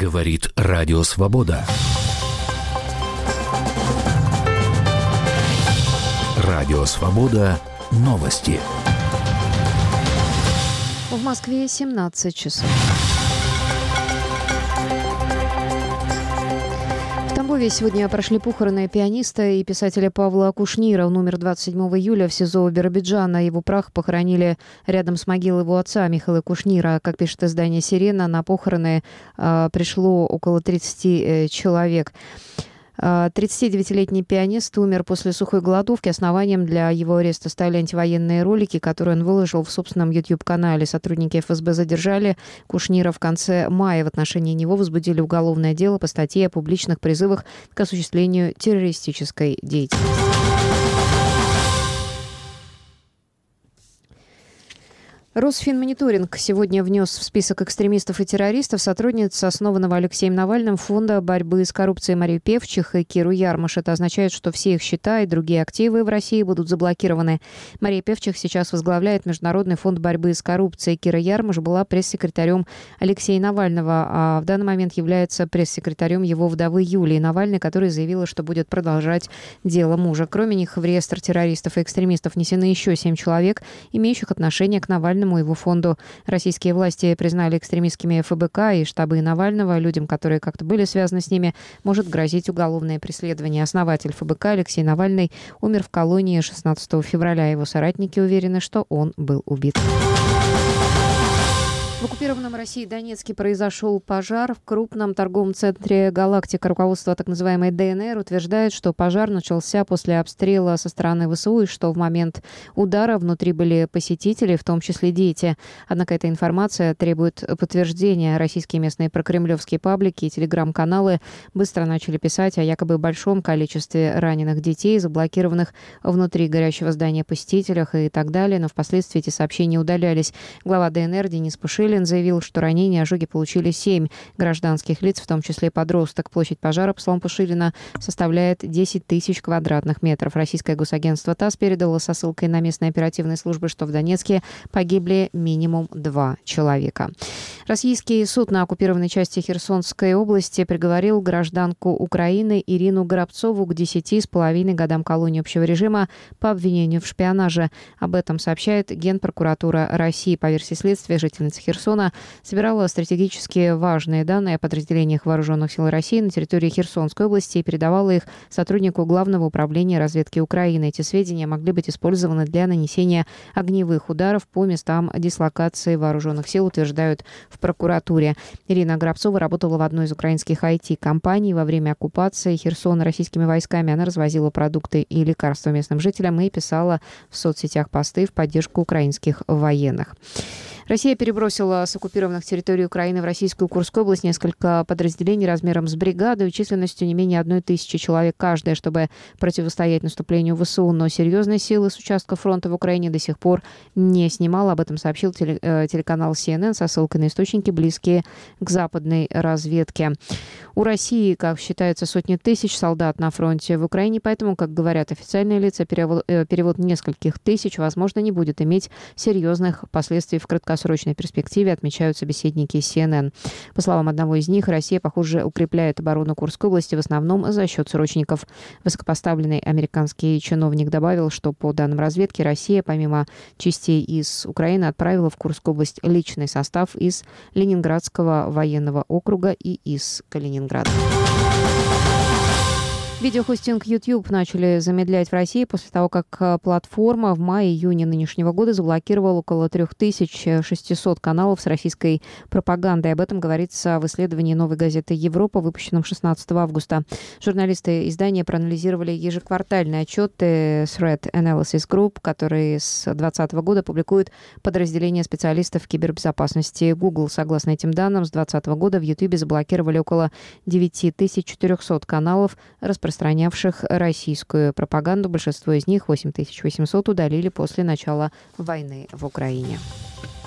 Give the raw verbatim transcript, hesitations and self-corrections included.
Говорит Радио Свобода. Радио Свобода. Новости. В Москве семнадцать часов. В Тамбове сегодня прошли похороны пианиста и писателя Павла Кушнира. Он умер двадцать седьмого июля в СИЗО Биробиджана. Его прах похоронили рядом с могилой его отца Михаила Кушнира. Как пишет издание «Сирена», на похороны э, пришло около тридцати э, человек. тридцатидевятилетний пианист умер после сухой голодовки. Основанием для его ареста стали антивоенные ролики, которые он выложил в собственном YouTube-канале. Сотрудники эф эс бэ задержали Кушнира в конце мая. В отношении него возбудили уголовное дело по статье о публичных призывах к осуществлению террористической деятельности. Росфинмониторинг сегодня внес в список экстремистов и террористов сотрудниц основанного Алексеем Навальным фонда борьбы с коррупцией Марию Певчих и Киру Ярмаш. Это означает, что все их счета и другие активы в России будут заблокированы. Мария Певчих сейчас возглавляет Международный фонд борьбы с коррупцией. Кира Ярмаш была пресс-секретарем Алексея Навального, а в данный момент является пресс-секретарем его вдовы Юлии Навальной, которая заявила, что будет продолжать дело мужа. Кроме них в реестр террористов и экстремистов внесены еще семь человек, имеющих отношение к Навальному и его фонду. Российские власти признали экстремистскими эф бэ ка и штабы Навального. Людям, которые как-то были связаны с ними, может грозить уголовное преследование. Основатель эф бэ ка Алексей Навальный умер в колонии шестнадцатого февраля. Его соратники уверены, что он был убит. В оккупированном Россией Донецке произошел пожар в крупном торговом центре «Галактика». Руководство так называемой дэ эн эр утверждает, что пожар начался после обстрела со стороны вэ эс у и что в момент удара внутри были посетители, в том числе дети. Однако эта информация требует подтверждения. Российские местные прокремлевские паблики и телеграм-каналы быстро начали писать о якобы большом количестве раненых детей, заблокированных внутри горящего здания посетителях и так далее. Но впоследствии эти сообщения удалялись. Глава дэ эн эр Денис Пушилин заявил, что ранения и ожоги получили семь гражданских лиц, в том числе подросток. Площадь пожара, по словам Пушилина, составляет десять тысяч квадратных метров. Российское госагентство ТАСС передало со ссылкой на местные оперативные службы, что в Донецке погибли минимум два человека. Российский суд на оккупированной части Херсонской области приговорил гражданку Украины Ирину Горобцову к десяти с половиной годам колонии общего режима по обвинению в шпионаже. Об этом сообщает Генпрокуратура России. По версии следствия, жительница Херсона собирала стратегически важные данные о подразделениях вооруженных сил России на территории Херсонской области и передавала их сотруднику Главного управления разведки Украины. Эти сведения могли быть использованы для нанесения огневых ударов по местам дислокации вооруженных сил, утверждают в прокуратуре. Ирина Горобцова работала в одной из украинских ай ти-компаний. Во время оккупации Херсона российскими войсками она развозила продукты и лекарства местным жителям и писала в соцсетях посты в поддержку украинских военных. Россия перебросила с оккупированных территорий Украины в российскую Курскую область несколько подразделений размером с бригаду и численностью не менее одной тысячи человек каждая, чтобы противостоять наступлению вэ эс у. Но серьезные силы с участка фронта в Украине до сих пор не снимала. Об этом сообщил теле, э, телеканал си эн эн со ссылкой на источники, близкие к западной разведке. У России, как считается, сотни тысяч солдат на фронте в Украине, поэтому, как говорят официальные лица, перевод, э, перевод нескольких тысяч, возможно, не будет иметь серьезных последствий в краткосрочной срочной перспективе, отмечают собеседники си эн эн. По словам одного из них, Россия, похоже, укрепляет оборону Курской области в основном за счет срочников. Высокопоставленный американский чиновник добавил, что по данным разведки Россия, помимо частей из Украины, отправила в Курскую область личный состав из Ленинградского военного округа и из Калининграда. Видеохостинг YouTube начали замедлять в России после того, как платформа в мае-июне нынешнего года заблокировала около три тысячи шестьсот каналов с российской пропагандой. Об этом говорится в исследовании «Новой газеты Европа», выпущенном шестнадцатого августа. Журналисты издания проанализировали ежеквартальные отчеты Threat Analysis Group, которые с двадцатого года публикуют подразделение специалистов кибербезопасности Google. Согласно этим данным, с двадцатого года в YouTube заблокировали около девять тысяч четыреста каналов, распространявших российскую пропаганду. Большинство из них, восемь тысяч восемьсот, удалили после начала войны в Украине.